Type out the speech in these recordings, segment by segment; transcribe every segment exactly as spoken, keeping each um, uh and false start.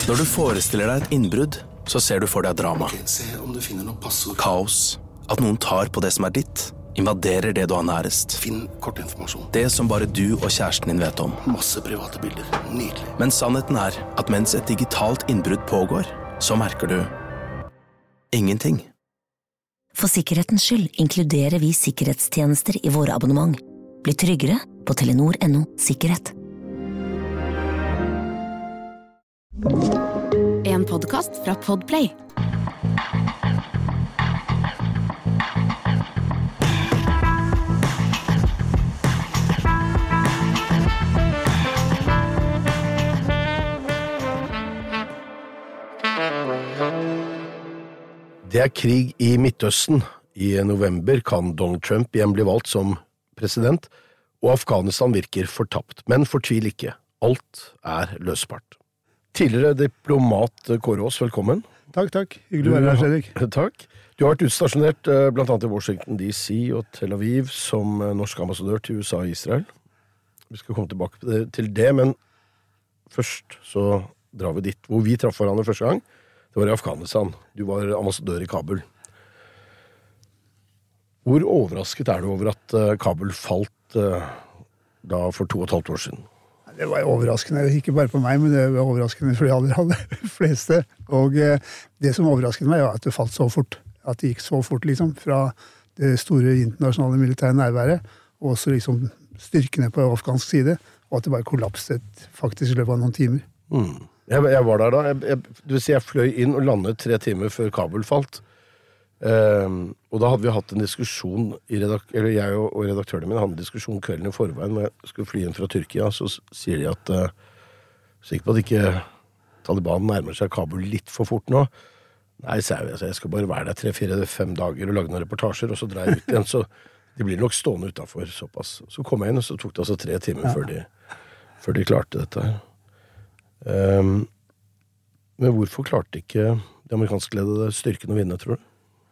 Når du forestiller deg et innbrudd, så ser du for deg drama. Okay, se om du finner noe passord. Kaos. At noen tar på det som er ditt. Invaderer det du har nærest. Finn kortinformasjon. Det som bare du og kjæresten din vet om. Masse private bilder. Nydelig. Men sannheten er at mens et digitalt innbrudd pågår, så merker du ingenting. For sikkerhetens skyld inkluderer vi sikkerhetstjenester i våre abonnement. Bli tryggere på telenor punktum no sikkerhet. En podcast fra Podplay. Det er krig i Midtøsten. I november kan Donald Trump igjen bli valgt som president, og Afghanistan virker fortapt. Men fortvil ikke. Alt er løsbart. Tidligere diplomat Kåre Aas, velkommen. Takk, takk. Hyggelig å være her, Fredrik. Takk. Du har vært utstasjonert blant annet i Washington D C og Tel Aviv som norsk ambassadør til U S A og Israel. Vi skal komme tilbake til det, men først så drar vi dit hvor vi traff hverandre første gang. Det var i Afghanistan. Du var ambassadør i Kabul. Hvor overrasket er du over at Kabul falt da for to og et halvt år siden? Det var overraskende, ikke bare på meg, men det var overraskende for de aller, aller fleste. Og det som overrasket meg var at det falt så fort. At det gikk så fort, liksom, fra det store internasjonale militære nærværet, og også liksom styrkene på afghansk side, og at det bare kollapset faktisk i løpet av noen timer. Mm. Jeg, jeg var der da. Jeg, jeg, du vil si jeg fløy inn og landet tre timer før Kabul falt. Um, og da hadde vi hatt en diskusjon, i redak- eller jeg og, og redaktørene mine hadde en diskusjon kvelden i forveien, når jeg skulle fly inn fra Tyrkia, så sier de at uh, sikkert på at ikke Taliban nærmer seg Kabul litt for fort nå. Nei, sa jeg, altså, jeg skal bare være der tre, fire, fem dager og lage noen reportasjer, og så drar jeg ut igjen, så de blir nok stående utenfor såpass. Så kom jeg inn, og så tok det altså tre timer ja. før, de, før de klarte dette her. Um, men hvorfor klarte ikke de amerikanskledede styrken å vinne, tror du?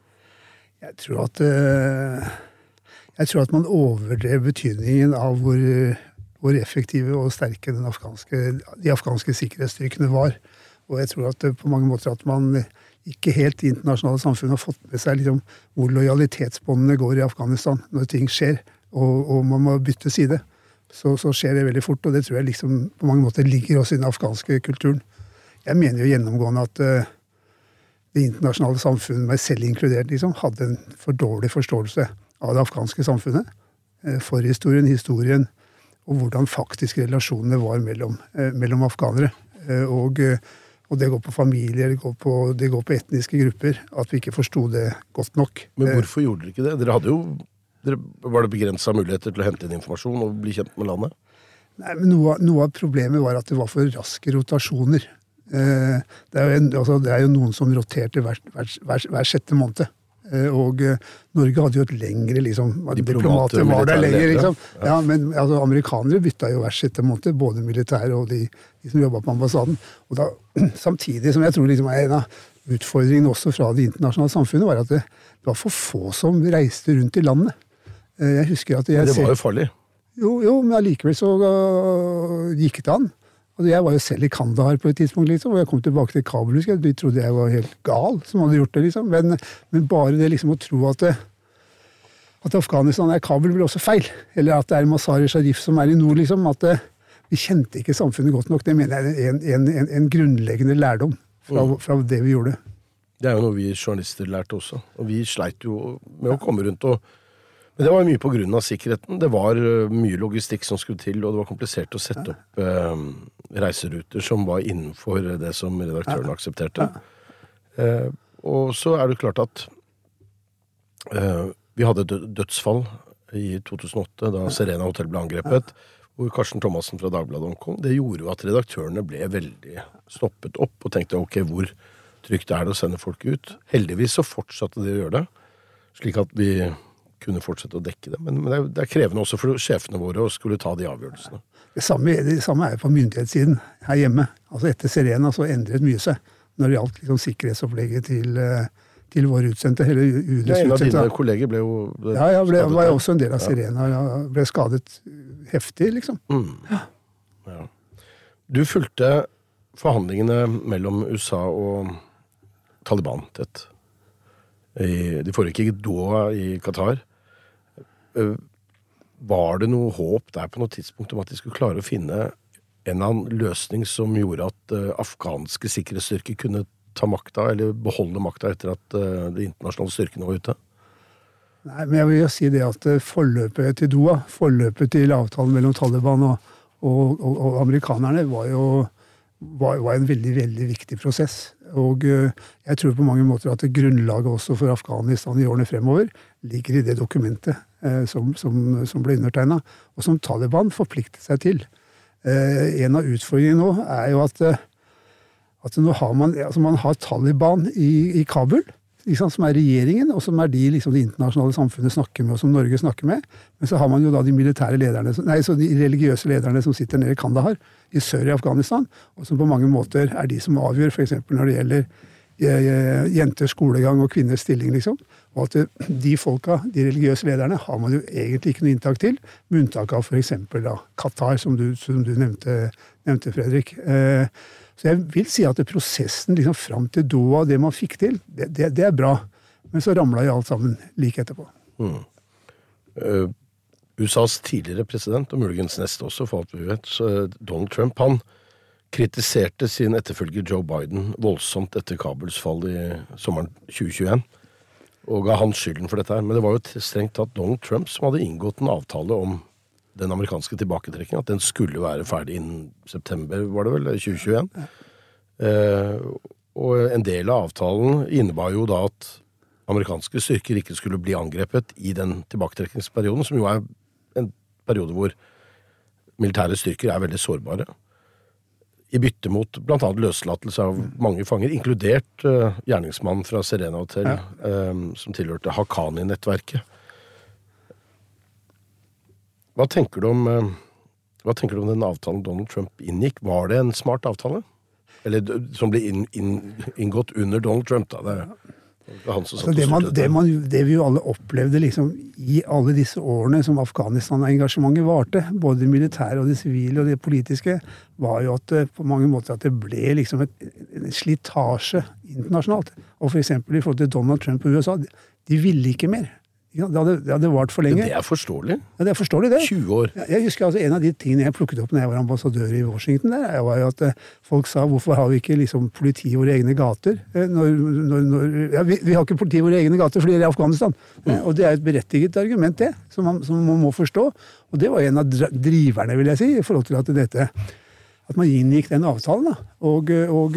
Jeg tror at uh, jeg tror at man overdrev betydningen av hvor, hvor effektive og sterke den afghanske, de afghanske sikkerhetsstyrkene var. Og jeg tror at uh, på mange måter at man ikke helt i internasjonale samfunn har fått med seg liksom, hvor lojalitetsbåndene går i Afghanistan når ting skjer, og, og man må bytte side. Så, så skjer det veldig fort, og det tror jeg liksom på mange måter ligger også i den afghanske kulturen. Jeg mener jo gjennomgående at uh, det internasjonale samfunnet, meg selv inkludert, liksom, hadde en for dårlig forståelse av det afghanske samfunnet, uh, forhistorien, historien, og hvordan faktisk relasjonene var mellom, uh, mellom afghanere. Uh, og, uh, og det går på familier, det går på, det går på etniske grupper, at vi ikke forstod det godt nok. Men hvorfor uh, gjorde dere ikke det? Dere hadde jo Var det begrenset muligheter til å hente inn informasjon og bli kjent med landet? Nei, men noe, noe av problemet var at det var for raske rotasjoner. Eh, det, er jo en, altså, det er jo noen som roterte hver, hver, hver, hver sjette måned. Eh, og eh, Norge hadde jo et lengre, liksom, diplomater var der lenger, liksom. Ja, men altså, amerikanere bytta jo hver sjette måned, både militære og de, de som jobbet på ambassaden. Og da, samtidig som jeg tror liksom, er en av utfordringene også fra det internasjonale samfunnet, var at det, det var for få som reiste rundt i landet. Jeg husker at jeg det var jo farlig. Jo, jo, men allikevel så uh, gikk det an. Altså, jeg var jo selv i Kandahar på et tidspunkt, liksom, og jeg kom tilbake til Kabul, husker jeg. De trodde jeg var helt gal som hadde gjort det, liksom. Men, men bare det liksom å tro at, det, at Afghanistan er Kabul blir også feil. Eller at det er Mazar-e-Sharif som er i nord, liksom. At det, vi kjente ikke samfunnet godt nok. Det mener jeg er en, en, en, en grunnleggende lærdom fra, mm. fra det vi gjorde. Det er jo noe vi journalister lærte også. Og vi sleit jo med å komme rundt og Men det var mye på grunn av sikkerheten. Det var mye logistikk som skulle til, og det var komplisert å sette opp eh, reiseruter som var innenfor det som redaktøren aksepterte. Eh, og så er det klart at eh, vi hadde et dødsfall i to tusen og åtte, da Serena Hotel ble angrepet, hvor Karsten Thomassen fra Dagbladet omkom. Det gjorde jo at redaktørene ble veldig stoppet opp, og tenkte, ok, hvor trygt er det å sende folk ut? Heldigvis så fortsatte de å gjøre det, slik at vi kunne fortsette å dekke det. Men, men det, er, det er krevende også for sjefene våre å skulle ta de avgjørelsene. Det samme, det samme er på myndighetssiden her hjemme. Altså etter Serena så endret mye seg når det gjaldt liksom, sikkerhetsopplegget til, til våre utsendte. Hele U D's ja, en av utsendte. dine kolleger ble jo ble Ja, jeg ble, var jo også en del av Serena. Jeg ble skadet heftig, liksom. Mm. Ja. Ja. Du fulgte forhandlingene mellom U S A og Taliban tett. De foregikk i Doha i Qatar. Var det noe håp der på noe tidspunkt om at de skulle klare å finne en eller annen løsning som gjorde at uh, afghanske sikkerhetsstyrker kunne ta makta, eller beholde makta etter at uh, de internasjonale styrkene var ute? Nei, men jeg vil jo si det at forløpet til Doha, forløpet til avtalen mellom Taliban og, og, og, og amerikanerne var jo var, var en veldig, veldig viktig prosess. Og uh, jeg tror på mange måter at det grunnlaget også for Afghanistan i årene fremover ligger i det dokumentet uh, som, som, som ble undertegnet, og som Taliban forpliktet seg til. Uh, en av utfordringene nå er jo at, uh, at nå har man, altså man har Taliban i, i Kabul, liksom, som er regjeringen, og som er de liksom, det internasjonale samfunnet snakker med, og som Norge snakker med. Men så har man jo da de militære lederne, nei, så de religiøse lederne som sitter nede i Kandahar, i sør i Afghanistan, og som på mange måter er de som avgjør, for eksempel når det gjelder uh, jenters skolegang og kvinners stilling, liksom. Og at uh, de folka, de religiøse lederne, har man jo egentlig ikke noe inntak til, med unntak av for eksempel da, Qatar, som du, som du nevnte, nevnte Fredrik. Uh, Så jeg vil si at prosessen liksom fram til Doha, det man fikk til, det, det, det er bra. Men så ramlet jo alt sammen like etterpå. Mm. Uh, U S A's tidligere president, og muligens neste også, for alt vi vet, så Donald Trump, han kritiserte sin etterfølger Joe Biden voldsomt etter Kabuls fall i sommeren tjue tjueen, og ga han skylden for dette her. Men det var jo strengt tatt Donald Trump som hadde inngått en avtale om den amerikanske tilbaketrekkingen, at den skulle være ferdig innen september, var det vel, tjue tjueen. Ja. Eh, og en del av avtalen innebar jo da at amerikanske styrker ikke skulle bli angrepet i den tilbaketrekkingsperioden, som jo er en periode hvor militære styrker er veldig sårbare. I bytte mot blant annet løslatelse av mange fanger, inkludert eh, gjerningsmannen fra Serena Hotel, ja. eh, som tilhørte Haqqani-nettverket. Hva tenker du om, hva tenker du om den avtalen Donald Trump inngikk? Var det en smart avtale? Eller som ble inn, inn, inngått under Donald Trump, da? Det er, det er han som satt altså det, man, det, man, det vi jo alle opplevde liksom, i alle disse årene som Afghanistan-engasjementet varte, både det militære og det sivile og det politiske, var jo at på mange måter at det ble liksom et, en slitasje internasjonalt. Og for eksempel i forhold til Donald Trump og U S A, de, de ville ikke mer. Ja, det, hadde, det hadde vart for lenge. Men det er forståelig. Ja, det er forståelig det. tjue år. Ja, jeg husker altså en av de tingene jeg plukket opp når jeg var ambassadør i Washington der, var jo at uh, folk sa, hvorfor har vi ikke liksom politi i våre egne gater? Uh, når, når, når, ja, vi, vi har ikke politi i våre egne gater fordi det er Afghanistan. Mm. Uh, og det er et berettiget argument det, som man, som man må forstå. Og det var en av driverne, vil jeg si, i forhold til at dette, at man inngikk den avtalen da. Og, og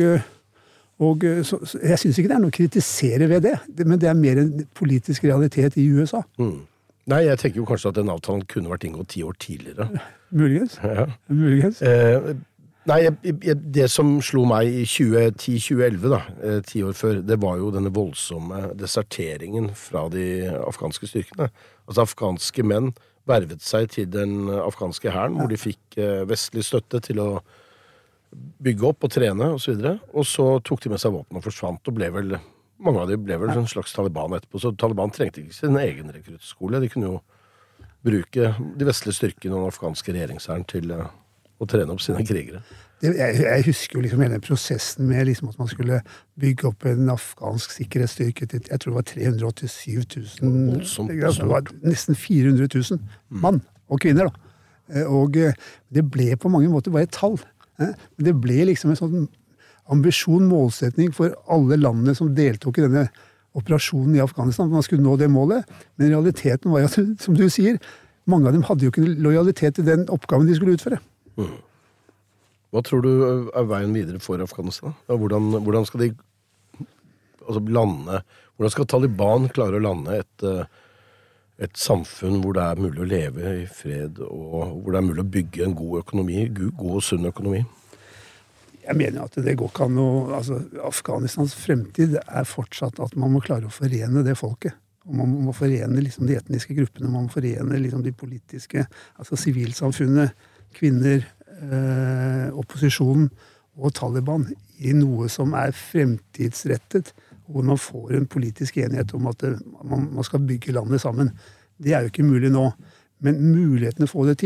Og så, så, jeg synes ikke det er noe å kritisere ved det, det, men det er mer en politisk realitet i U S A. Mm. Nei, jeg tenker jo kanskje at den avtalen kunne vært inngått ti år tidligere. Muligens. Ja. Muligens. Eh, nei, jeg, jeg, det som slo meg i tjue ti til tjue elleve, da, eh, ti år før, det var jo denne voldsomme deserteringen fra de afghanske styrkene. Altså afghanske menn vervet seg til den afghanske hæren, hvor de fikk eh, vestlig støtte til å bygge opp og trene og så videre, og så tok de med seg våpen og forsvant, og ble vel, mange av de ble vel en slags Taliban etterpå, så Taliban trengte ikke sin egen rekruttskole, de kunne jo bruke de vestlige styrkene og den afghanske regjeringshæren til uh, å trene opp sine krigere. Det, jeg, jeg husker jo liksom hele prosessen med liksom at man skulle bygge opp en afghansk sikkerhetsstyrke til, jeg tror det var tre hundre og åttisju tusen, det var nesten fire hundre tusen mann og kvinner da, og det ble på mange måter bare et tall. Men det ble liksom en sånn ambisjon, målsetning for alle landene som deltok i denne operasjonen i Afghanistan, man skulle nå det målet, men realiteten var jo at, som du sier, mange av dem hadde jo ikke lojalitet til den oppgaven de skulle utføre. Mm. Hva tror du er veien videre for Afghanistan? Hvordan, hvordan skal de altså lande, hvordan skal Taliban klare å lande et, et samfunn hvor det er mulig å leve i fred, og hvor det er mulig å bygge en god økonomi, god og sunn økonomi? Jeg mener at det går ikke an å, altså Afghanistans fremtid er fortsatt at man må klare å forene det folket. Og man må forene liksom de etniske gruppene, man må forene liksom de politiske, altså sivilsamfunnet, kvinner, eh, opposisjonen og Taliban i noe som er fremtidsrettet, hvor man får en politisk enighet om at det, man, man skal bygge landet sammen. Det er jo ikke mulig nå, men mulighetene å få det til,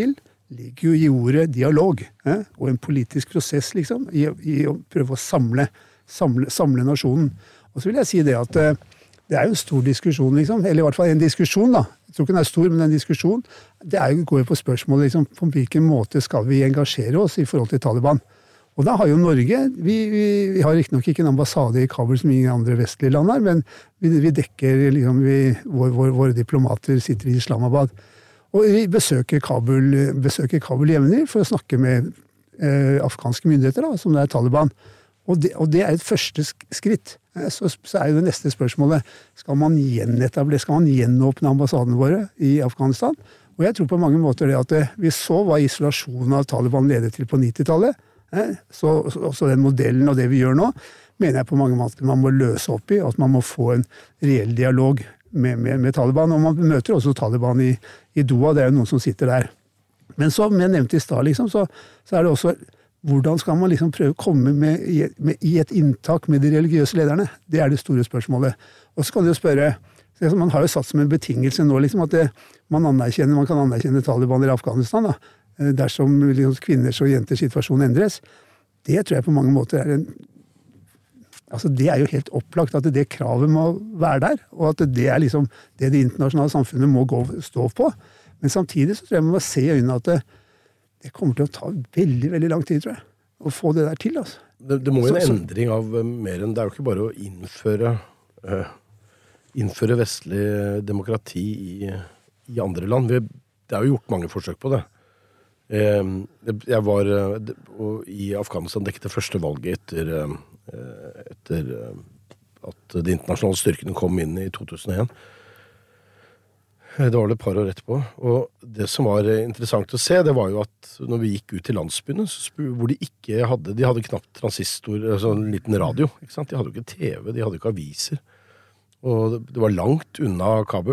ligger jo i ordet dialog, eh? Og en politisk prosess, liksom, i, i å prøve å samle, samle, samle nasjonen. Og så vil jeg si det at eh, det er jo en stor diskusjon, liksom, eller i hvert fall en diskusjon, da. Jeg tror ikke den er stor, men en diskusjon. Det er jo, går jo på spørsmålet, liksom, på hvilken måte skal vi engasjere oss i forhold til Taliban. Og da har jo Norge, vi, vi, vi har ikke nok ikke en ambassade i Kabul som ingen andre vestlige land har, men vi, vi dekker, liksom, vi, vår, vår, våre diplomater sitter i Islamabad. Og vi besøker Kabul, besøker Kabul jevnlig for å snakke med eh, afghanske myndigheter, da, som det er Taliban. Og det, og det er et første skritt. Så, så er jo det neste spørsmålet, skal man gjenetablere, skal man gjenåpne ambassadene våre i Afghanistan? Og jeg tror på mange måter det at det, vi så hva isolasjonen av Taliban ledet til på nittitallet, eh, så, så, så den modellen og det vi gjør nå, mener jeg på mange måter man må løse opp i, og at man må få en reell dialog med, med, med Taliban. Og man møter også Taliban i, i Doha, det er jo noen som sitter der. Men som jeg nevnte i stad, liksom, så, så er det også hvordan skal man liksom prøve å komme med, med, i et inntak med de religiøse lederne? Det er det store spørsmålet. Og så kan du jo spørre, man har jo satt som en betingelse nå liksom, at det, man, anerkjenner, man kan anerkjenne Taliban i Afghanistan da, dersom liksom, kvinners og jenters situasjon endres. Det tror jeg på mange måter er en altså det er jo helt opplagt at det kravet må være der, og at det er liksom det det internasjonale samfunnet må gå, stå på. Men samtidig så tror jeg man må se i øynene at det Det kommer til å ta veldig, veldig lang tid, tror jeg, å få det der til, altså. Det, det må jo en så, endring av mer enn, det er jo ikke bare å innføre, uh, innføre vestlig demokrati i, i andre land. Vi, det er jo gjort mange forsøk på det. Uh, jeg var uh, i Afghanistan dekket det første valget etter, uh, etter uh, at de internasjonale styrkene kom inn i to tusen og en. Det var det et par år etterpå, og det som var interessant å se, det var jo at når vi gikk ut til landsbyene, hvor de ikke hadde, de hadde knapt transistor, altså en liten radio, ikke sant? De hadde jo ikke T V, de hadde jo ikke aviser, og det var langt unna Kabul,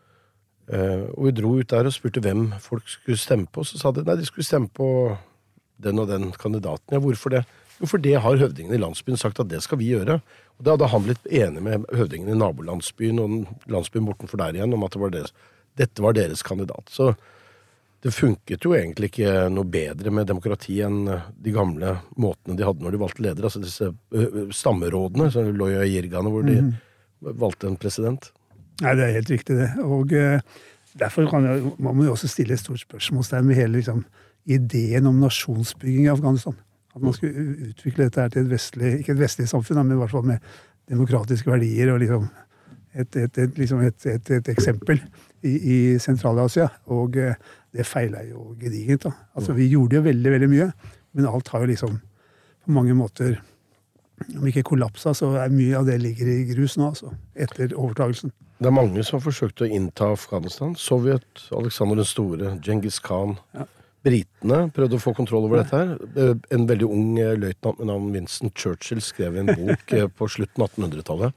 og vi dro ut der og spurte hvem folk skulle stemme på, så sa de, nei, de skulle stemme på den og den kandidaten. Ja, hvorfor det? Jo, for det har høvdingen i landsbyen sagt at det skal vi gjøre. Og da hadde han blitt enig med høvdingen i nabolandsbyen og landsbyen bortenfor der igjen om at det var deres, dette var deres kandidat. Så det funket jo egentlig ikke noe bedre med demokrati enn de gamle måtene de hadde når de valgte ledere. Altså disse stammerådene, så Loya Jirgane, hvor de mm. valgte en president. Nei, det er helt riktig det. Og uh, derfor kan jeg, man må jo også stille et stort spørsmålstegn med hele liksom, ideen om nasjonsbygging i Afghanistan. At man skulle utvikle dette her til et vestlig, ikke et vestlig samfunn, men i hvert fall med demokratiske verdier og liksom et, et, et, liksom et, et, et eksempel i, i Sentral-Asia. Og uh, det feilet jo gedigent. Da. Altså, vi gjorde jo veldig, veldig mye, men alt har jo liksom på mange måter, om ikke kollapsa, så er mye av det ligger i grus nå, altså, etter overtagelsen. Det er mange som har forsøkt å innta Afghanistan. Sovjet, Alexander den Store, Genghis Khan. Ja. Britene prøvde å få kontroll over dette her. En veldig ung løytnant med navn Winston Churchill skrev en bok på slutten av attenhundretallet.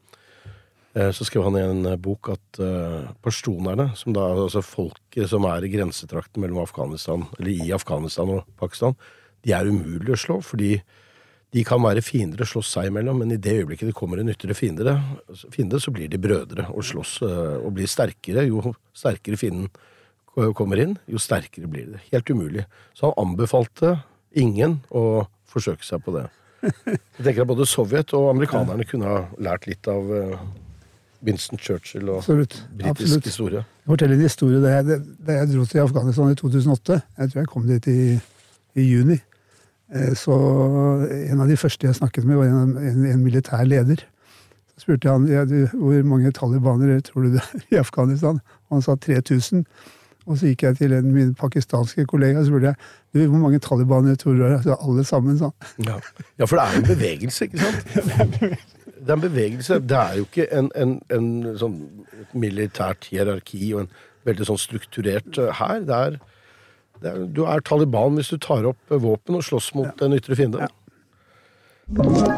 Så skrev han i en bok at pashtunerne, som da, altså folket som er i grensetrakten mellom Afghanistan, eller i Afghanistan og Pakistan, de er umulig å slå, fordi de kan være fiender og slåss seg imellom, men i det øyeblikket det kommer en ytterligere fiende, fiende, så blir de brødre og slåss og blir sterkere. Jo sterkere fienden kommer inn, jo sterkere blir det. Helt umulig. Så han anbefalte ingen å forsøke seg på det. Jeg tenker at både Sovjet og amerikanerne kunne ha lært litt av Winston Churchill og Absolutt. britisk Absolutt. historie. Jeg forteller en historie da jeg, da jeg dro til Afghanistan i to tusen og åtte. Jeg tror jeg kom dit i, i juni. Så en av de første jeg snakket med var en, en, en militær leder. Så spurte han, ja, du, hvor mange talibanere tror du det er i Afghanistan? Han sa tre tusen. Og så gikk jeg til en min pakistanske kollega, og så spurte jeg, du, hvor mange talibanere tror du det er? Så alle sammen, sa han. Ja. ja, for det er en bevegelse, ikke sant? Det er en bevegelse. Det er jo ikke en, en, en sånn militært hierarki og en veldig sånn strukturert her. Det er, det er, du er Taliban hvis du tar opp våpen og slåss mot ja. en ytre fiende. Ja.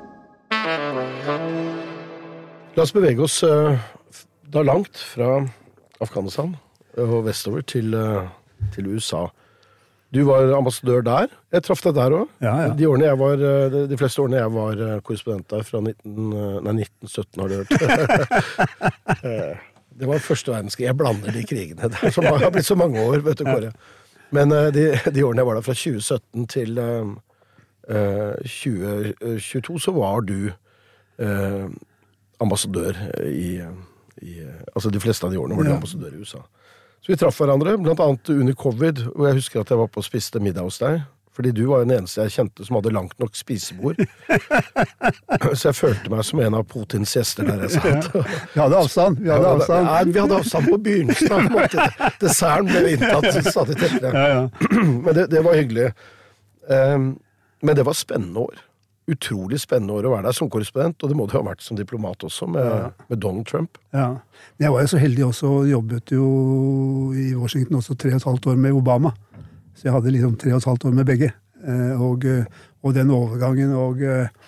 La oss bevege oss da langt fra Afghanistan og vestover til, til U S A. Du var ambassadør der. Jeg traff deg der også. Ja, ja. De, årene jeg var, de fleste årene jeg var korrespondent der, fra nitten, nei, nitten sytten har du hørt. Det var første verdenskrig. Jeg blander de krigene der, som har blitt så mange år, vet du, Kåre. Men uh, de, de årene jeg var der fra tjue sytten til uh, uh, tjue tjueto, så var du uh, ambassadør i, i altså de fleste av de årene var du ja. ambassadør i U S A. Så vi traff hverandre, blant annet under covid, og jeg husker at jeg var på og spiste middag hos deg, fordi du var den eneste jeg kjente som hadde langt nok spisebord. Så jeg følte meg som en av Putins gjester der jeg satt. Ja. Vi hadde avstand, vi hadde avstand. Ja, vi hadde avstand på begynnelsen av måten. Desserten ble inntatt stadig tettere. Ja, ja. Men det, det var hyggelig. Um, men det var spennende år. Utrolig spennende år å være der som korrespondent, og det må det ha vært som diplomat også, med, ja. med Donald Trump. Ja. Jeg var jo så heldig også, jobbet jo i Washington også tre og et halvt år med Obama. Så jeg hadde liksom tre og et halvt år med begge. Og, og den overgangen og,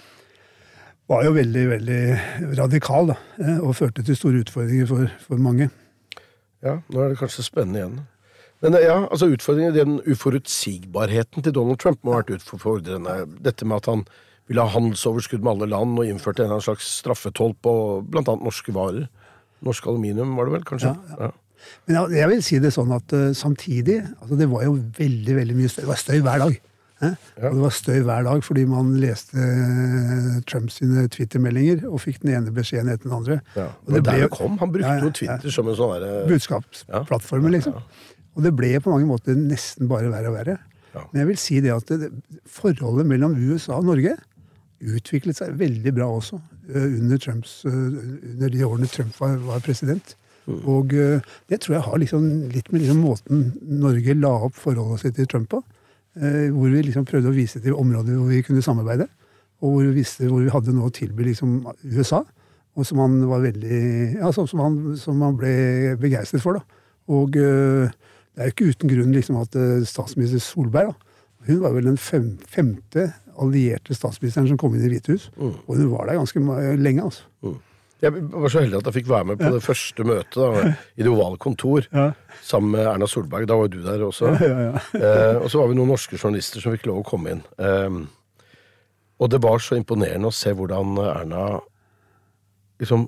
var jo veldig, veldig radikal da, og førte til store utfordringer for, for mange. Ja, nå er det kanskje spennende igjen. Men ja, altså utfordringen, den uforutsigbarheten til Donald Trump må ha vært utfordrende. Dette med at han ville ha handelsoverskudd med alle land og innførte en slags straffetoll på blant annet norske varer. Norsk aluminium var det vel, kanskje? Ja, ja. Men jeg, jeg vil si det sånn at uh, samtidig, altså det var jo veldig, veldig mye støy. Det var støy hver dag. Eh? Ja. Og det var støy hver dag fordi man leste uh, Trumps sine Twitter-meldinger og fikk den ene beskjeden etter den andre. Ja. Og det der ble, kom, han brukte ja, jo Twitter ja. som en sånn der... Uh, budskapsplattformen, liksom. Ja. Og det ble på mange måter nesten bare verre og verre. Ja. Men jeg vil si det at det, forholdet mellom U S A og Norge utviklet seg veldig bra også uh, under, Trumps, uh, under de årene Trump var, var president. Mm. Og uh, det tror jeg har liksom, litt med liksom måten Norge la opp forholdet sitt til Trump på, uh, hvor vi liksom prøvde å vise til områder hvor vi kunne samarbeide, og hvor vi visste hvor vi hadde noe å tilby liksom U S A, og som han var veldig, ja, som, som, han, som han ble begeistret for da. Og uh, det er jo ikke uten grunn liksom at uh, statsminister Solberg da, hun var vel den fem, femte allierte statsministeren som kom inn i Hvithus, mm. og hun var der ganske lenge, altså. Mm. Jeg var så heldig at jeg fikk være med på ja. det første møtet da, i det ovale kontor, ja. sammen med Erna Solberg. Da var du der også. Ja, ja, ja. eh, og så var vi noen norske journalister som fikk lov å komme inn. Eh, og det var så imponerende å se hvordan Erna liksom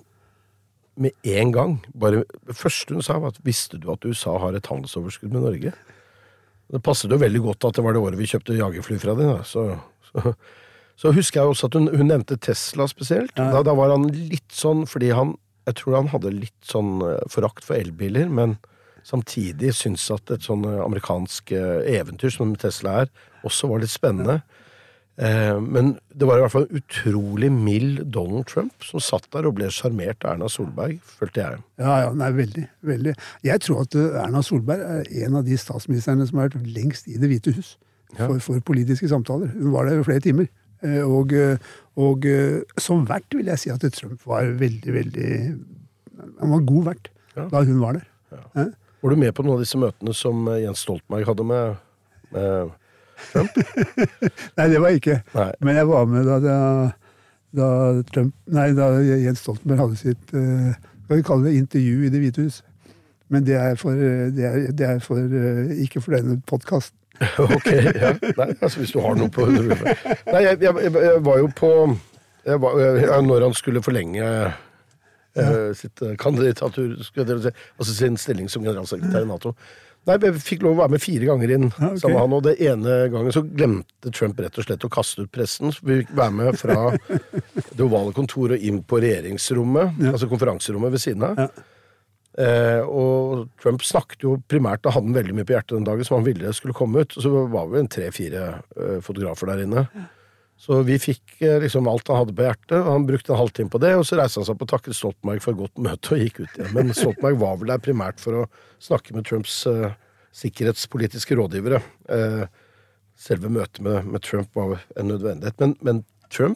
med en gang, bare det første hun sa var at visste du at U S A har et handelsoverskudd med Norge? Det passet jo veldig godt at det var det året vi kjøpte jagerfly fra dem, da, så... så Så husker jeg også at hun, hun nevnte Tesla spesielt. Ja. Da, da var han litt sånn, fordi han, jeg tror han hadde litt sånn forakt for elbiler, men samtidig syntes at et sånn amerikansk eventyr som Tesla er, også var litt spennende. Eh, men det var i hvert fall en utrolig mild Donald Trump som satt der og ble sjarmert av Erna Solberg, følte jeg. Ja, ja, nei, veldig, veldig. Jeg tror at Erna Solberg er en av de statsministerne som har vært lengst i Det hvite hus ja. for, for politiske samtaler. Hun var der i flere timer. Og, og som vert vil jeg si at Trump var veldig, veldig han var god vert ja. da hun var der. Ja. Ja. Var du med på noen av disse møtene som Jens Stoltenberg hadde med, med Trump? Nei, det var jeg ikke. Nei. Men jeg var med da, da, da, Trump, nei, da Jens Stoltenberg hadde sitt, skal vi kalle det intervju i Det hvite hus. Men det er, for, det er, det er for, ikke for denne podcasten. Ok, ja. Nei, altså hvis du har noe på Nei, jeg, jeg, jeg var jo på jeg var, jeg, når han skulle forlenge ja. uh, sitt kandidatur, altså sin stilling som generalsekretær i NATO. Nei, jeg fikk lov å være med fire ganger inn ja, okay. sammen med han, og det ene gangen så glemte Trump rett og slett å kaste ut pressen, så vi fikk være med fra det ovale kontoret og inn på regjeringsrommet, ja. altså konferanserommet ved siden av. Ja. Eh, og Trump snakket jo primært, da hadde han veldig mye på hjertet den dagen som han ville skulle komme ut, og så var vi en tre-fire eh, fotografer der inne så vi fikk eh, liksom alt han hadde på hjertet, og han brukte en halvtime på det, og så reiste han seg på og takket Stoltenberg for et godt møte og gikk ut igjen, men Stoltenberg var vel der primært for å snakke med Trumps eh, sikkerhetspolitiske rådgivere. eh, selve møtet med, med Trump var en nødvendighet, men, men Trump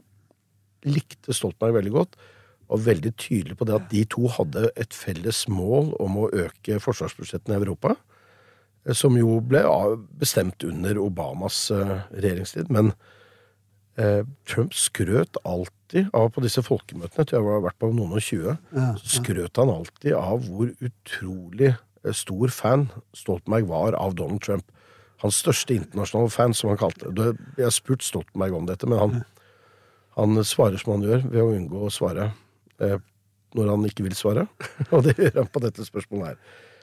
likte Stoltenberg veldig godt og veldig tydelig på det at de to hadde et felles mål om å øke forsvarsbudsjettene i Europa, som jo ble bestemt under Obamas regjeringstid. Men eh, Trump skrøt alltid av på disse folkemøtene, jeg tror jeg har vært på noen og tjue, ja, ja. skrøt han alltid av hvor utrolig stor fan Stoltenberg var av Donald Trump. Hans største internasjonale fan, som han kalte det. Jeg har spurt Stoltenberg om dette, men han, han svarer som han gjør, ved å unngå å svare når han ikke vil svare, og det gjør han på dette spørsmålet her.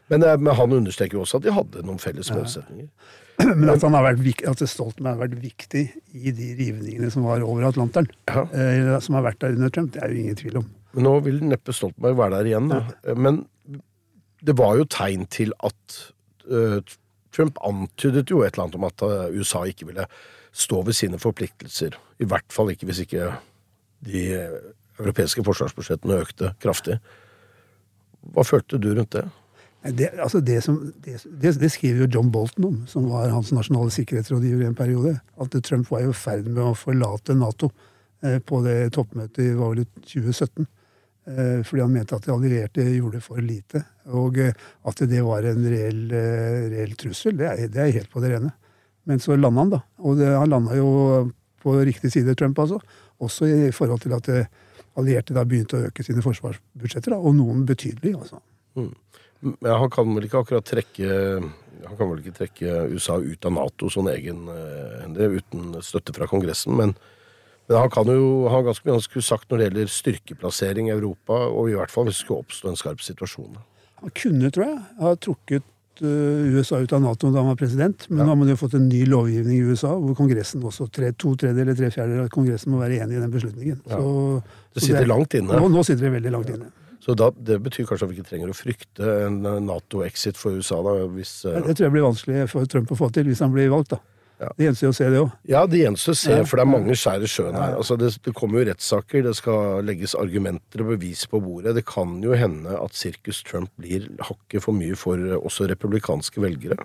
Men, men han understreker jo også at de hadde noen felles målsetninger. Men at, han har vært, at Stoltenberg har vært viktig i de rivningene som var over Atlanteren, ja. eh, som har vært der under Trump, det er jo ingen tvil om. Men nå vil neppe Stoltenberg være der igjen. Da. Ja. Men det var jo tegn til at uh, Trump antydet jo et eller annet om at uh, U S A ikke ville stå ved sine forpliktelser. I hvert fall ikke hvis ikke de europeiske forsvarsbudsjettene økte kraftig. Hva følte du rundt det? Det, altså det, som, det, det, det skriver jo John Bolton om, som var hans nasjonale sikkerhetsrådgiver i en periode, at Trump var jo i ferd med å forlate NATO eh, på det toppmøtet i var vel tjue sytten, eh, fordi han mente at de allierte gjorde for lite, og eh, at det var en reell, eh, reell trussel, det er, det er helt på det rene. Men så landet han da, og det, han landet jo på riktig side Trump altså, også i forhold til at eh, allierte da begynte å øke sine forsvarsbudsjetter, da, og noen betydelig altså. Mm. Ja, han kan vel ikke akkurat trekke han kan vel ikke trekke U S A ut av NATO sånn egen det, uten støtte fra Kongressen, men, men han kan jo ha ganske mye han skulle sagt når det gjelder styrkeplassering i Europa, og i hvert fall hvis det skulle oppstå en skarp situasjon. Han kunne, tror jeg, ha trukket uh, U S A ut av NATO da han var president, men ja. Nå har man jo fått en ny lovgivning i U S A, hvor Kongressen også, tre, to tredjedeler eller tre fjerdedeler av Kongressen må være enig i den beslutningen. Ja. Så, det sitter det er, langt inne. Nå, nå sitter det veldig langt inne. Så da, det betyr kanskje at vi ikke trenger å frykte en NATO-exit for U S A da, hvis... Uh... Det tror jeg blir vanskelig for Trump å få til, hvis han blir valgt da. Ja. Det gjenstår å se det også. Ja, det gjenstår å se, for det er mange skjær i sjøen her. Altså, det, det kommer jo rettssaker, det skal legges argumenter og bevis på bordet. Det kan jo hende at sirkus Trump blir hakket for mye for også republikanske velgere.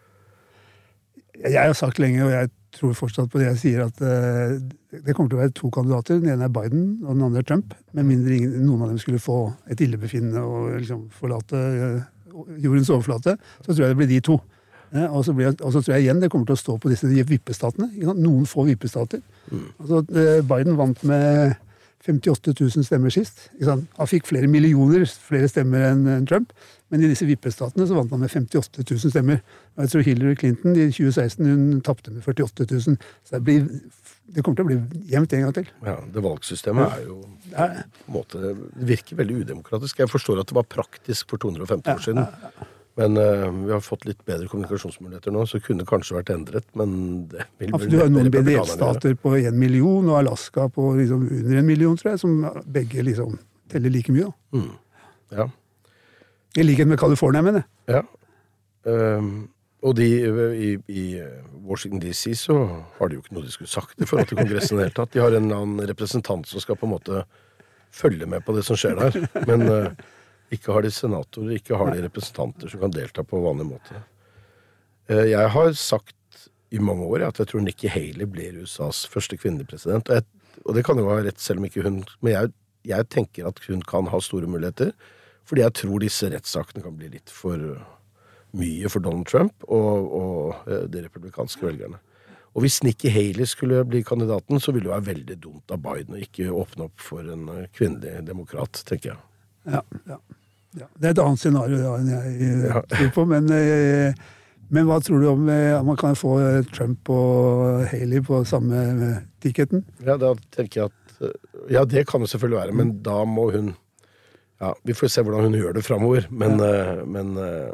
Jeg har sagt lenge, og jeg tror fortsatt på det jeg sier, at uh, det kommer til å være to kandidater. Den ene er Biden, og den andre er Trump. Med mindre ingen, noen av dem skulle få et illebefinnende og liksom forlate uh, jordens overflate, så tror jeg det blir de to. Uh, og, så blir, og så tror jeg igjen det kommer til å stå på disse vippestatene. Noen få vippestater. Mm. Altså, uh, Biden vant med femtiåtte tusen stemmer sist. Han fikk flere millioner, flere stemmer enn Trump, men i disse vippestatene så vant han med femtiåtte tusen stemmer. Og jeg tror Hillary Clinton i tjue seksten hun tappte med førtiåtte tusen. Så det, blir, det kommer til å bli jevnt en gang til. Ja, det valgsystemet er jo på en måte, det virker veldig udemokratisk. Jeg forstår at det var praktisk for to hundre og femti år siden. Ja, ja, ja. Men uh, vi har fått litt bedre kommunikasjonsmuligheter nå, så kunne det kanskje vært endret, men det vil ja, du har noen delstater på en million, og Alaska på liksom under en million, tror jeg, som begge liksom teller like mye. Da. Mm. Ja. I likhet med California, mener jeg. Ja. Um, og de i, i Washington D C så har de jo ikke noe de skulle sagt i forhold til Kongressen i det hele tatt. De har en eller annen representant som skal på en måte følge med på det som skjer der, men uh, ikke har de senatorer, ikke har de representanter som kan delta på vanlig måte. Uh, jeg har sagt i mange år at jeg tror Nikki Haley blir U S A's første kvinnelige president, og, jeg, og det kan jo ha rett selv om ikke hun, men jeg, jeg tenker at hun kan ha store muligheter, fordi jeg tror disse rettssakene kan bli litt for mye for Donald Trump og, og de republikanske velgerne. Og hvis Nikki Haley skulle bli kandidaten, så ville det være veldig dumt av Biden å ikke åpne opp for en kvinnelig demokrat, tenker jeg. Ja, ja. ja. Det er et annet scenario da, enn jeg ja. tror på, men, men hva tror du om man kan få Trump og Haley på samme ticketen? Ja, da tenker jeg at ja, det kan det selvfølgelig være, men da må hun ja, vi får se hvordan hun gjør det fremover, men, ja. uh, men uh,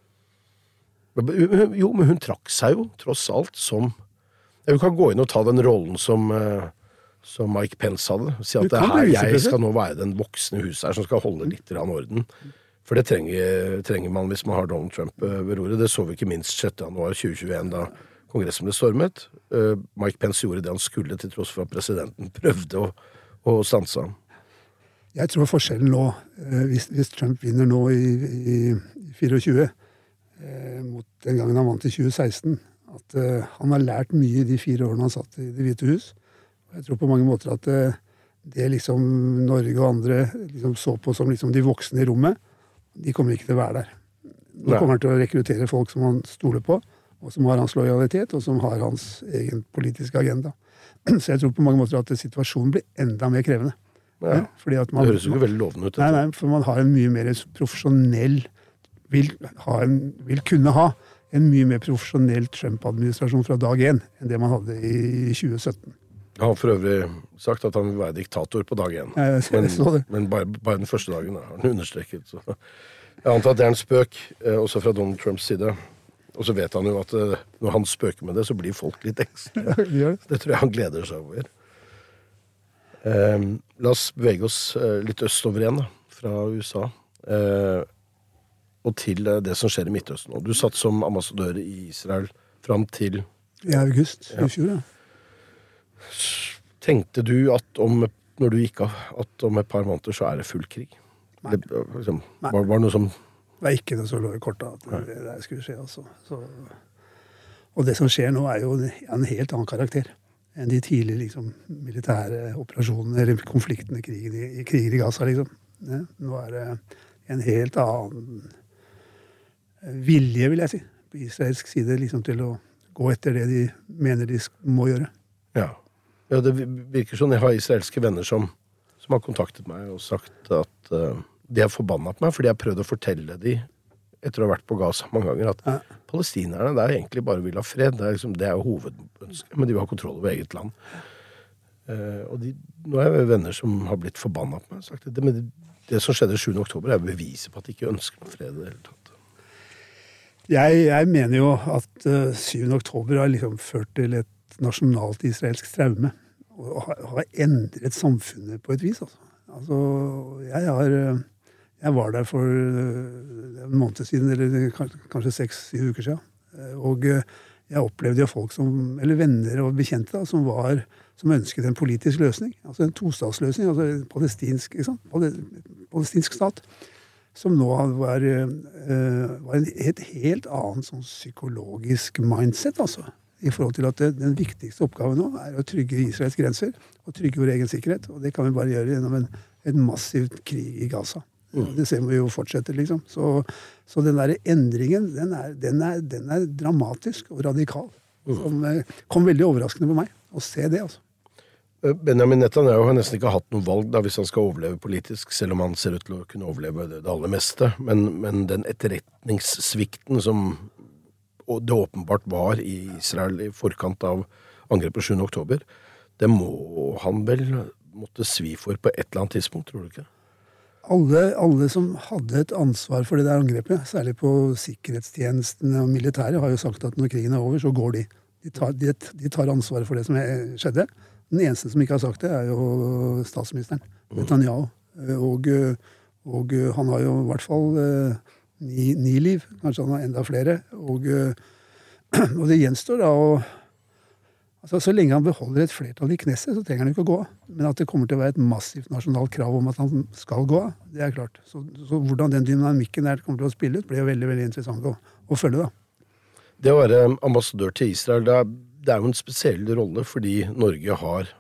jo, men hun trakk seg jo, tross alt, som ja, hun kan gå inn og ta den rollen som, uh, som Mike Pence hadde, si at det her, jeg skal nå være den voksne huset her som skal holde litt i orden, for det trenger, trenger man hvis man har Donald Trump uh, ved roret. Det så vi ikke minst sjette januar tjue tjueen da Kongressen ble stormet. Uh, Mike Pence gjorde det han skulle til tross for at presidenten prøvde å, å stanse ham. Jeg tror forskjellen nå, hvis, hvis Trump vinner nå i, i, i tjuefire, eh, mot den gangen han vant i tjue seksten, at eh, han har lært mye i de fire årene han satt i Det hvite hus. Jeg tror på mange måter at eh, det liksom Norge og andre liksom så på som liksom de voksne i rommet, de kommer ikke til å være der. De kommer til å rekruttere folk som han stoler på, og som har hans lojalitet, og som har hans egen politiske agenda. Så jeg tror på mange måter at situasjonen blir enda mer krevende. Ja, fordi at man, det høres jo ikke veldig lovende ut. Nei, nei, for man har en mye mer profesjonell, vil, ha en, vil kunne ha en mye mer profesjonell Trump-administrasjon fra dag én enn det man hadde i tjue sytten. Han har for øvrig sagt at han vil være diktator på dag én. Ja, jeg, jeg men så det. men bare, bare den første dagen har han understreket. Så. Jeg antar at det er en spøk, eh, også fra Donald Trumps side. Og så vet han jo at eh, når han spøker med det, så blir folk litt ekstra. Det tror jeg han gleder seg over. Eh, la oss bevege oss eh, litt østover igjen, da, fra U S A. Eh, og til eh, det som skjer i Midtøsten. Og du satt som ambassadør i Israel fram til I august i fjor, ja. Tenkte du at om, når du gikk av, at om et par måneder så er det full krig? Nei. Det, liksom, var, var det noe som... Det var ikke noe så lå i kortet at det, det der skulle skje, altså. Så, og det som skjer nå er jo en helt annen karakter enn de tidlige liksom, militære operasjonene, eller konfliktene i krigen i, i kriger i Gaza, liksom. Ja, nå er det en helt annen vilje, vil jeg si, på israelsk side, liksom til å gå etter det de mener de må gjøre. Ja. Ja, det virker sånn. Jeg har israelske venner som, som har kontaktet meg og sagt at uh, de er forbannet på meg, fordi jeg har prøvd å fortelle de, etter å ha vært på Gaza mange ganger, at ja. palestinerne der egentlig bare vil ha fred. Det er, liksom, det er jo hovedønsket, men de vil ha kontroll over eget land. Uh, og de, nå er jeg venner som har blitt forbannet på meg og sagt at det, men det, det som skjedde sjuende oktober er beviset på at de ikke ønsker noe fred i det hele tatt. Jeg, jeg mener jo at uh, syvende oktober har liksom ført til et nasjonalt israelsk traume, og har, har endret samfunnet på et vis. Altså, altså jeg, har, jeg var der for uh, en måned siden, eller kanskje seks-syv uker siden, og uh, jeg opplevde jo folk som, eller venner og bekjente, da, som, var, som ønsket en politisk løsning, altså en tostatsløsning, altså en palestinsk, ikke sant? palestinsk stat, som nå var, uh, var en, et helt annet sånn psykologisk mindset, altså. I forhold til at det, den viktigste oppgaven nå er å trygge Israels grenser og trygge vår egen sikkerhet, og det kan vi bare gjøre gjennom en, en massiv krig i Gaza. Mm. Det ser vi jo fortsette, liksom. Så, så den der endringen, den er, den er, den er dramatisk og radikal. Mm. Som eh, kom veldig overraskende på meg å se det, altså. Benjamin Netanyahu har nesten ikke hatt noe valg da, hvis han skal overleve politisk, selv om han ser ut til å kunne overleve det, det aller meste. Men, men den etterretningssvikten som og det åpenbart var i Israel i forkant av angrepet sjuende oktober, det må han vel måtte svi for på et eller annet tidspunkt, tror du ikke? Alle, alle som hadde et ansvar for det der angrepet, særlig på sikkerhetstjenestene og militære, har jo sagt at når krigen er over, så går de. De tar, de, de tar ansvaret for det som skjedde. Den eneste som ikke har sagt det, er jo statsministeren, Netanyahu. Og, og han har jo i hvert fall Ni, ni liv, kanskje han har enda flere, og, og det gjenstår da, og, altså, så lenge han beholder et flertall i Knesset, så trenger han ikke å gå av, men at det kommer til å være et massivt nasjonalt krav om at han skal gå av, det er klart. Så, så hvordan den dynamikken der kommer til å spille ut, blir jo veldig, veldig interessant å, å følge da. Det å være ambassadør til Israel, det er, det er jo en spesiell rolle, fordi Norge har,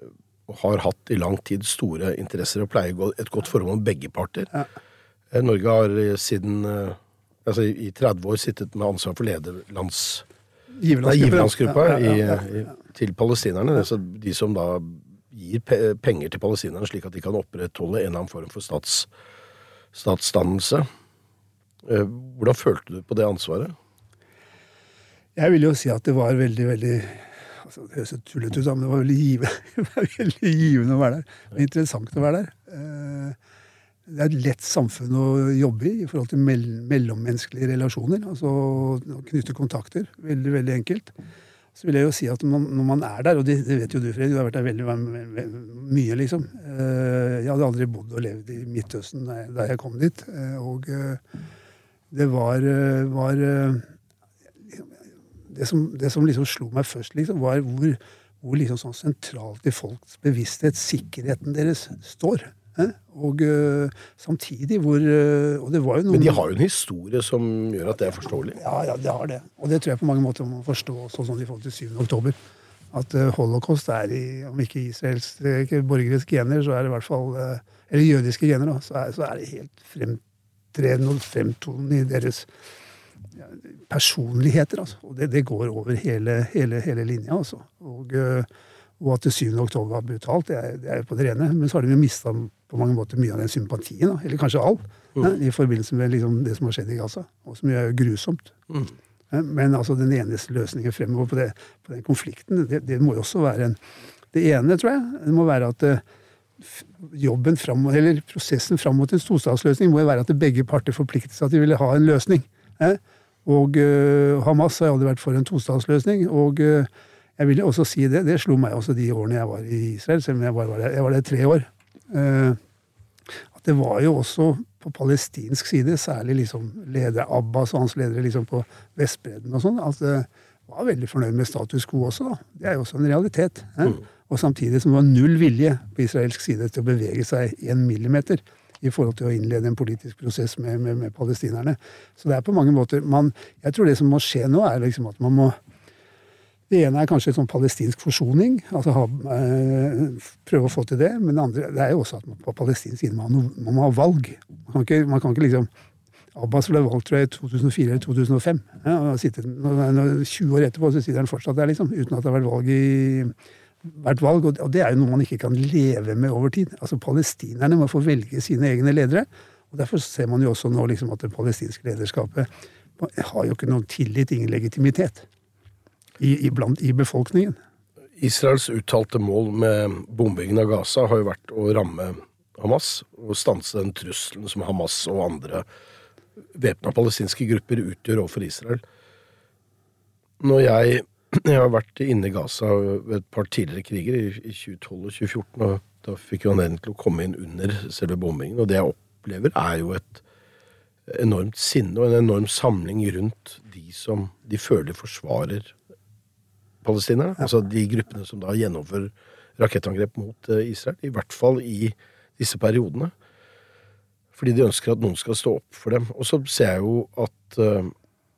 har hatt i lang tid store interesser og pleier et godt forhold med begge parter. Ja. Norge har siden altså i tretti år sittet med ansvar for lederlands giverlandsgruppa ja, ja, ja, ja, ja. til palestinerne. Altså de som da gir pe- penger til palestinerne slik at de kan opprettholde en eller annen form for stats, statsdannelse. Hvordan følte du på det ansvaret? Jeg vil jo si at det var veldig, veldig altså det høres tullet ut, men det var veldig givende, veldig givende å være der. Det var interessant å være der. Det er et lett samfunn å jobbe i, i forhold til mell- mellommenneskelige relasjoner, altså å knytte kontakter, veldig, veldig enkelt. Så vil jeg jo si at man, når man er der, og det, det vet jo du, Fred, du har vært der veldig, veldig mye, liksom. Jeg hadde aldri bodd og levd i Midtøsten da jeg, da jeg kom dit, og det var, var det, som, det som liksom slo meg først, liksom, var hvor, hvor liksom sånn sentralt i folks bevissthet sikkerheten deres står. Og uh, samtidig hvor uh, og det var jo noen... Men de har jo en historie som gjør at det er forståelig. Ja, ja, det har det. Og det tror jeg på mange måter man forstår også sånn i forhold til syvende oktober. At uh, holocaust er i, om ikke israelske borgeriske gener, så er det i hvert fall uh, eller jødiske gener, da, så er, så er det helt fremtredende og fremtonende i deres ja, personligheter, altså. Og det, det går over hele, hele, hele linja, altså. Og, uh, og at det syvende oktober var brutalt, det er, det er på det rene. Men så har de jo mistet på mange måter mye av den sympatien, da, eller kanskje all, mm. ja, i forbindelse med liksom, det som har skjedd i Gaza, og som er grusomt. Mm. Ja, men altså den eneste løsningen fremover på, det, på den konflikten, det, det må jo også være en... Det ene, tror jeg, det må være at, jobben fram, eller prosessen fram mot en tostatsløsning må jo være at begge parter forpliktet seg at de ville ha en løsning. Eh? Og uh, Hamas har aldri vært for en tostatsløsning, og uh, jeg vil jo også si det, det slo meg også de årene jeg var i Israel, selv om jeg var, var, der, jeg var der tre år. Uh, at det var jo også på palestinsk side, særlig liksom ledere Abbas og hans ledere liksom på Vestbredden og sånn, at det var veldig fornøyd med status quo også da. Det er jo også en realitet. Eh? Mm. Og samtidig som det var null vilje på israelsk side til å bevege seg en millimeter i forhold til å innlede en politisk prosess med, med, med palestinerne. Så det er på mange måter, man, jeg tror det som må skje nå er liksom at man må, det ene er kanskje en sånn palestinsk forsoning, altså ha, øh, prøve å få til det, men det andre, det er jo også at man på palestinsk side man, man må ha valg. Man kan ikke, man kan ikke liksom, Abbas ble valgt tror jeg i to tusen og fire eller to tusen og fem, ja, og sitter, tjue år etterpå så sitter han fortsatt der liksom, uten at det har vært valg i hvert valg, og det er jo noe man ikke kan leve med over tid. Altså palestinerne må få velge sine egne ledere, og derfor ser man jo også nå liksom at det palestinske lederskapet har jo ikke noen tillit, ingen legitimitet i, i, blant, i befolkningen. Israels uttalte mål med bombingen av Gaza har jo vært å ramme Hamas og stanse den trusselen som Hamas og andre væpnede palestinske grupper utgjør overfor Israel. Når jeg Jeg har vært inne i Gaza ved et par tidligere kriger i, i tjue tolv og tjue fjorten, og da fikk jeg anledning til å komme inn under selve bombingen, og det jeg opplever er jo et enormt sinne og en enorm samling rundt de som de føler forsvarer palestinerne, ja. Altså de gruppene som da gjennomfører rakettangrep mot Israel, i hvert fall i disse periodene, fordi de ønsker at noen skal stå opp for dem. Og så ser jeg jo at uh,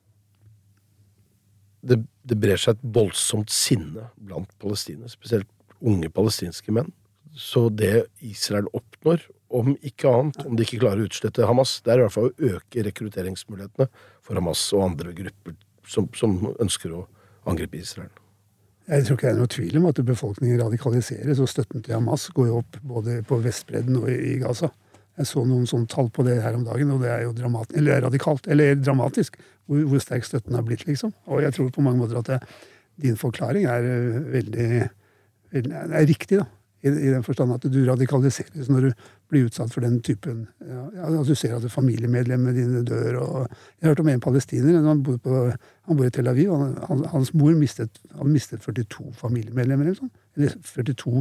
Det, det brer seg et voldsomt sinne blant palestinere, spesielt unge palestinske menn. Så det Israel oppnår, om ikke annet, om de ikke klarer å utslette Hamas, det er i hvert fall å øke rekrutteringsmulighetene for Hamas og andre grupper som, som ønsker å angripe Israel. Jeg tror ikke det er noe tvil om at befolkningen radikaliseres, og støtten til Hamas går jo opp både på Vestbredden og i Gaza. Jeg så noen sånne tall på det her om dagen, og det er jo dramat, eller radikalt, eller dramatisk, hvor, hvor sterk støtten har blitt, liksom. Og jeg tror på mange måter at det, din forklaring er veldig, veldig er riktig, da. I, I den forstand at du radikaliseres når du blir utsatt for den typen, ja, at du ser at familiemedlemmene dine dør, og jeg har hørt om en palestiner, han bor, på, han bor i Tel Aviv, og han, hans mor mistet, han mistet førtito familiemedlemmer, eller sånn, eller førtito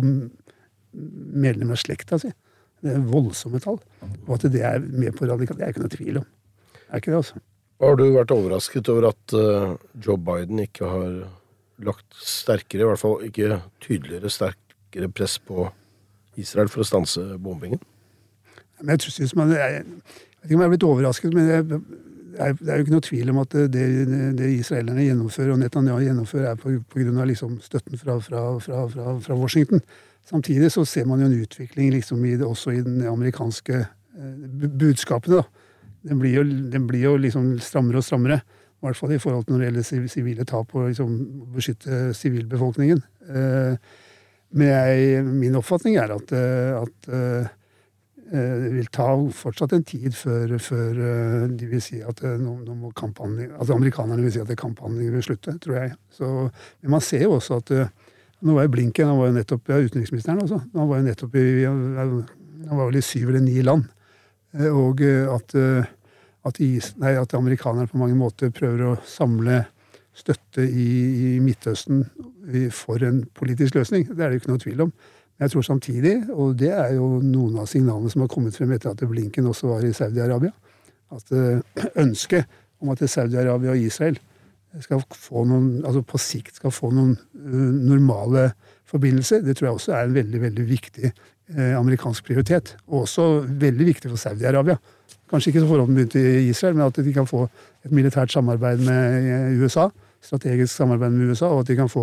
medlemmer av slekta si. Det er voldsomme tall. Og at det er med på radikalt, det er ikke noe tvil om. Det er ikke det, altså. Har du vært overrasket over at uh, Joe Biden ikke har lagt sterkere, i hvert fall ikke tydeligere sterkere press på Israel for å stanse bombingen? Men jeg tror synes man, jeg, jeg vet ikke om jeg har blitt overrasket, men det er, det er jo ikke noe tvil om at det, det israelerne gjennomfører, og Netanyahu gjennomfører, er på, på grunn av liksom støtten fra, fra, fra, fra, fra Washington. Samtidig så ser man jo en utvikling liksom i det, også i den amerikanske eh, budskapene. Da. Den blir jo, den blir jo liksom strammere og strammere, i hvert fall i forhold til når det gjelder sivile tap og liksom beskytte sivilbefolkningen. Eh, men jeg, min oppfatning er at, at eh, det vil ta fortsatt en tid før, før de vil si at, nå, nå må kamphandling, at amerikanerne vil si at det kamphandling vil slutte, tror jeg. Så, men man ser jo også at nå var jo Blinken, han var jo nettopp, ja, utenriksministeren også, han var jo nettopp i, han var vel i syv eller ni land, og at, at, is, nei, at amerikanerne på mange måter prøver å samle støtte i, i Midtøsten for en politisk løsning, det er det jo ikke noe tvil om. Men jeg tror samtidig, og det er jo noen av signalene som har kommet frem etter at Blinken også var i Saudi-Arabia, at ønsket om at Saudi-Arabia og Israel skal få noen, altså på sikt skal få noen uh, normale forbindelser. Det tror jeg også er en veldig, veldig viktig eh, amerikansk prioritet. Og også veldig viktig for Saudi-Arabia. Kanskje ikke så forholdet begynte i Israel, men at de kan få et militært samarbeid med U S A, strategisk samarbeid med U S A, og at de kan få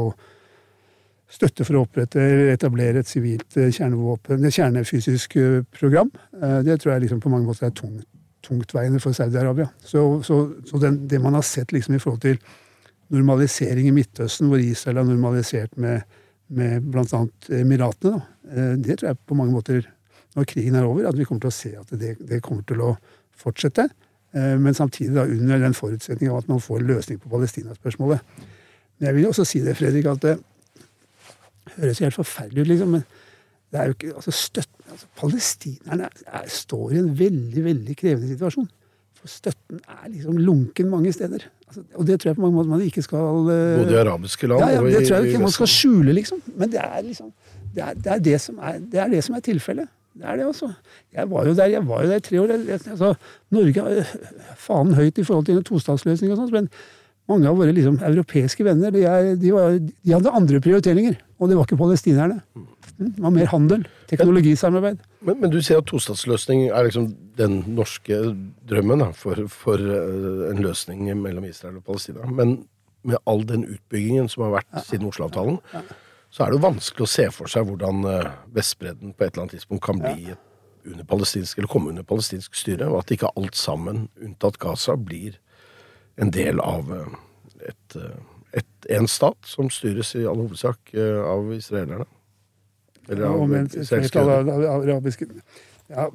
støtte for å opprette eller etablere et sivilt kjernevåpen, et kjernefysisk program. Eh, det tror jeg liksom på mange måter er tungt. tungtveiende for Saudi-Arabia. Så, så, så den, det man har sett liksom i forhold til normalisering i Midtøsten, hvor Israel har normalisert med, med blant annet Emiratene, da. Det tror jeg på mange måter, når krigen er over, at vi kommer til å se at det, det kommer til å fortsette, men samtidig da under den forutsetningen av at man får en løsning på Palestina-spørsmålet. Men jeg vil også si det, Fredrik, at det høres helt forferdelig ut, liksom, men det er jo ikke, altså støtten, altså palestinerne er, står i en veldig, veldig krevende situasjon. For støtten er liksom lunken mange steder. Altså, og det tror jeg på mange måter man ikke skal... Uh, Både i arabiske land ja, ja, og i... det tror jeg ikke man skal skjule, liksom. Men det er liksom, det er det, er det som er, det er det som er tilfellet. Det er det også. Jeg var jo der, jeg var jo der i tre år. Altså, Norge er faen høyt i forhold til en tostatsløsning og sånt, men mange av våre liksom, europeiske venner, de, er, de, var, de hadde andre prioriteringer, og det var ikke palestinerne. Det var mer handel, teknologisamarbeid. Men, men du sier at tostatsløsning er liksom den norske drømmen da, for, for en løsning mellom Israel og Palestina. Men med all den utbyggingen som har vært ja. Siden Oslo-avtalen, ja. Så er det jo vanskelig å se for seg hvordan Vestbredden på et eller annet tidspunkt kan bli ja. Under palestinsk, eller komme under palestinsk styre, og at ikke alt sammen, unntatt Gaza, blir en del av et, et, en stat som styres i all hovedsak av israelerne. Eller av, ja, men, israelske av, av, av arabiske ja.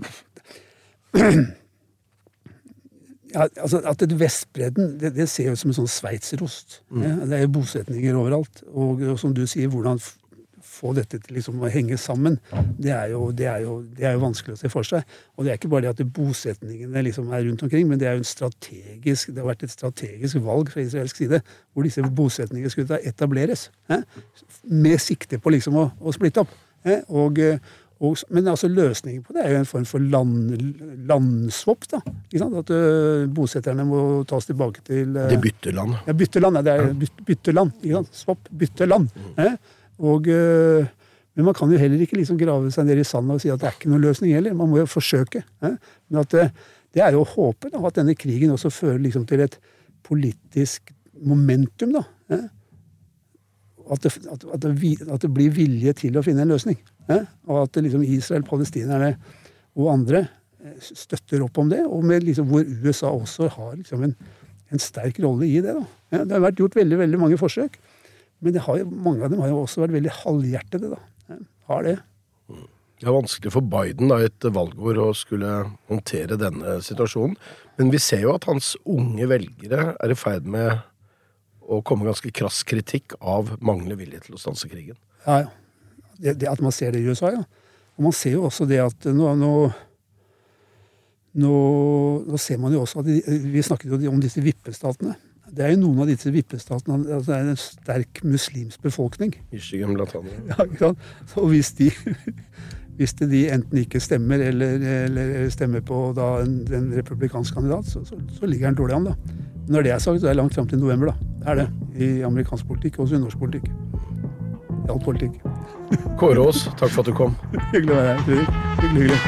Ja, altså at et Vestbredden, det, det ser ut som en sånn sveitserost. Mm. Ja, det er jo bosetninger overalt. Og, og som du sier, hvordan f- få dette til liksom å henge sammen, det er, jo, det, er jo, det er jo vanskelig å se for seg. Og det er ikke bare det at det bosetningene liksom er rundt omkring, men det er jo en strategisk, det har vært et strategisk valg fra israelsk side, hvor disse bosetningene skulle etableres. Eh? Med sikte på liksom å, å splitte opp. Eh? Og... Og, men altså løsningen på det er jo en form for land, landsvopp, da. Ikke sant? At uh, bosetterne må tas tilbake til... Uh, det bytter land. Ja, bytter land. Ja, det er byt, bytter land. Ikke sant? Svopp, bytter land. Mm. Eh? Og, uh, men man kan jo heller ikke liksom grave seg ned i sanden og si at det er ikke noen løsning heller. Man må jo forsøke. Eh? Men at, uh, det er jo håpet da, at denne krigen også fører liksom til et politisk momentum, da. Eh? At det, at, at, det, at det blir vilje til å finne en løsning. Eh? Og at det, liksom, Israel, palestinerne og andre støtter opp om det, og med, liksom, hvor U S A også har liksom, en, en sterk rolle i det. Da. Ja, det har vært gjort veldig, veldig mange forsøk, men det har jo, mange av dem har jo også vært veldig halvhjertede. Da. Ja, har det. Det er vanskelig for Biden da, et valgår å skulle håndtere denne situasjonen, men vi ser jo at hans unge velgere er i ferd med å komme ganske krass kritikk av manglende vilje til å stanse krigen. Ja, ja. Det, det at man ser det i U S A, ja. Og man ser jo også det at nå, nå, nå, nå ser man jo også at de, vi snakket jo om disse vippestatene. Det er jo noen av disse vippestatene, altså det er en sterk muslimsk befolkning. Michigan blant annet. Ja, ikke sant? Så hvis de, hvis de enten ikke stemmer, eller, eller stemmer på da en, en republikansk kandidat, så, så, så ligger han dårlig an, da. Når det er sagt, så er det langt frem til november, da. Det er det. I amerikansk politikk, også i norsk politikk. I all politikk. Kåre Aas, takk for at du kom. Hyggelig å være her, Fredrik. Hyggelig, hyggelig.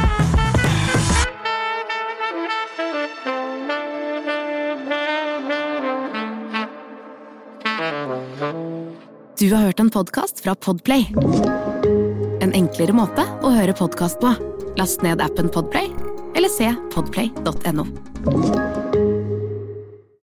Du har hørt en podcast fra Podplay. En enklere måte å høre podcast på. Last ned appen Podplay, eller se podplay punktum no.